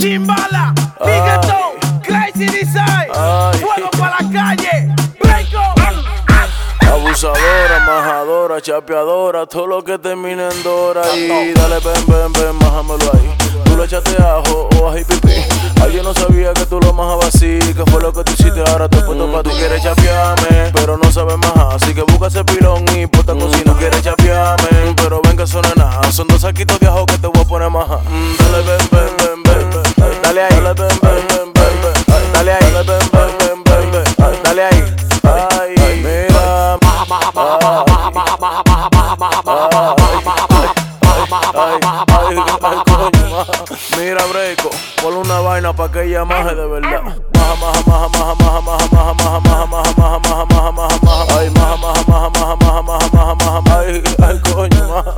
Chimbala, Piquetón, Crazy Design, fuego para la calle, Breako. Abusadora, majadora, chapeadora, todo lo que termine en Dora. Y dale, ven, májamelo ahí. Tú le echaste ajo o ají pipí. Ay, yo no sabía que tú lo majabas así. ¿Qué fue lo que tú hiciste? Ahora te puesto pa' tú quieres chapearme, pero no sabes majar. Así que busca ese pilón y ponte a cocinar. Tú quieres chapearme, pero ven que suena nada. Son 2 saquitos de ajo que te voy a poner maja. Dale, ven, dale ahí. Dale, ven, dale ahí. Dale, ven, dale ahí. Ay, mira. Mira, Breako, ponle una vaina pa' que ella maje de verdad. Maja. Ay, maja. Ay, coño, maja.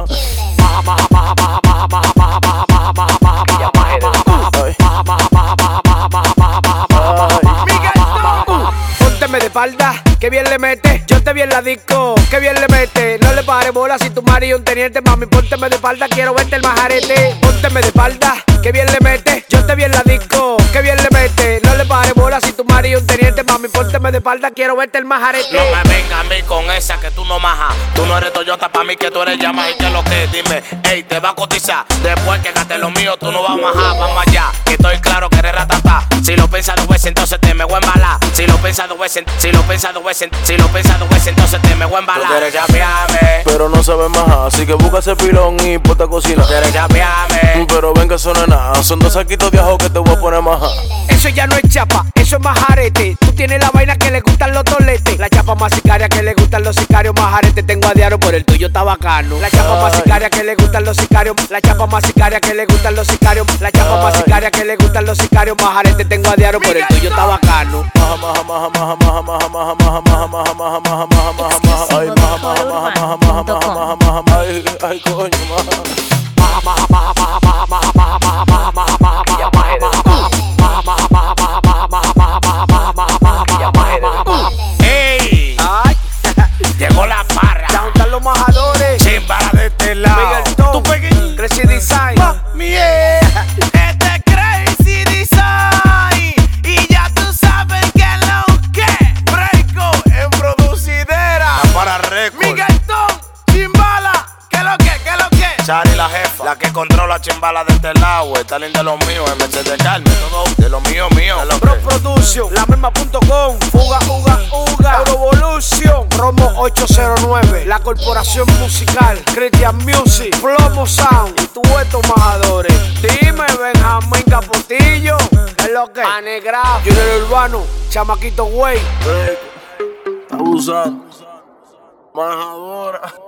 Pónteme de espalda, que bien le mete. Yo te vi en la disco, que bien le mete. No le pare bola si tu marido es un teniente. Mami, pónteme de espalda, quiero verte el majarete. Pónteme de espalda, que bien le mete. Yo te vi en la disco, que bien le mete. No le pare bola si tu marido es un teniente. Mami, pónteme de espalda, quiero verte el majarete. No me venga a mí con esa que tú no majas. Tú no eres Toyota pa' mí, que tú eres Yamaha. ¿Y qué es lo que? Dime, ey, te va a cotizar. Después que gaste lo mío, tú no vas a majar. Vamos allá, que estoy claro que eres ratata. Si lo piensas 2 veces, entonces te me voy a embalar. Si lo piensas 2 veces, entonces te me voy a embalar. Tú quieres chapearme, pero no sabes majar. Así que busca ese pilón y ponte a cocinar. Tú quieres chapearme, pero ven que suena nada. Son 2 saquitos de ajo que te voy a poner maja. Eso ya no es chapa, eso es majarete. Tú tienes la vaina que le gustan los toletes. La chapa más sicaria que le gustan los sicarios, majarete. Tengo a diario por el tuyo, está bacano. La chapa más sicaria que le gustan los sicarios. La chapa más sicaria que le gustan los sicarios. La chapa más sicaria que le gustan los sicarios, majarete. Tengo a diario por el tuyo, está bacano. Ay, coño, ey, llegó la parra. Ya están los majadores. Chimbala de este lado. Tú pequeñín, Crazy Design. Este es Crazy Design. Y ya tú sabes que lo que Breako en producidera. Para récord. Miguelton, Chimbala, ¿qué lo que? Chari la jefa, la que controla Chimbala de este lado. Stalin de los míos, MC de Carmen, todo de lo mío. Pro Production, la misma.com, Fuga, Eurovolution, Promo 809, la corporación musical, Christian Music, Plomo Sound y tu estos majadores. Dime, Benjamín Capotillo, es lo que? Anegrado, Junior Urbano, Chamaquito Güey. Breako, abusando, majadora.